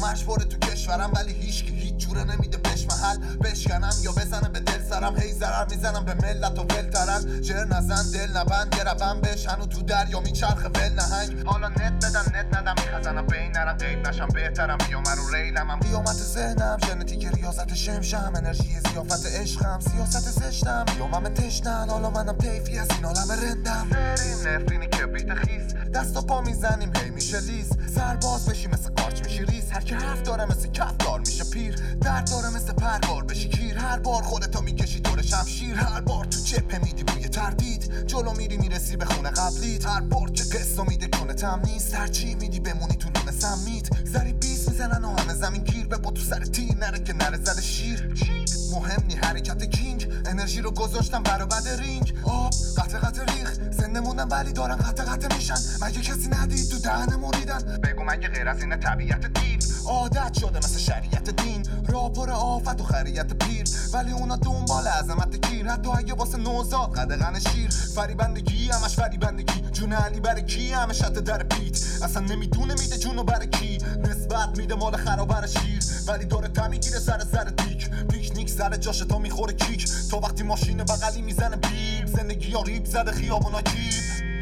مجبوره تو کشورم ولی هیچ جوره نمیده بهش محل بشکنم یا بزنه به دل سرم هی ضرر میزنم به ملت و ولترن جر نزن دل نبند گربم بهش هنو تو دریا میچرخه ول نهنگ حالا نت بدن نت ندم میخزنم بین نرم غیب نشم بهترم بیامر و ریلمم قیامت ذهنم ژنتیک ریاضت شمشم انرژی زیافت عشقم سیاست زشتم بیامم تشنن حالا منم طیفی از این عالم رندم بریم نفرینی کبریت خیس دست و پا میزنیم هی میشه لیز سرباز بشی مثل قارچ میشی ریز هر که حرف داره مثل کفدار میشه پیر درد داره مثل پرگار بشی کیر هر بار خودتو میکشی دور شمشیر هر بار تو جبهه میدی بوی تردید جلو میرسی به خونه قبلیت هر بار که قصه میده کنه تمیز هرچی میدی بمونی تو لونه سمیت زری بیس میزنن و همه زمین گیر به با تو سر تیر نره که نره زده شیر مهم نی حرکت کینگ انرژی رو گذاشتم برابد رینگ آب قطع ریخ زنده موندم ولی دارن قطع میشن مگه کسی ندید تو دهن موریدن بگو مگه غیر از این طبیعت دیو عادت شده مثل شریعت دین راپور آفت و خریت پیر ولی اونا دنبال عظمت گیر حتی اگه واسه نوزاد قدغن شیر فریبندگی همش فریبندگی جون علی برای کی همش شده در پیت اصلا نمیدونه میده جونو برای کی نسبت میده مال خرابر شیر ولی داره تمیگیره سر دیک پیکنیک سر جاش تا میخوره کیک تا وقتی ماشین بغلی میزنه بیب زندگی ها ریب زده خیابونا کیب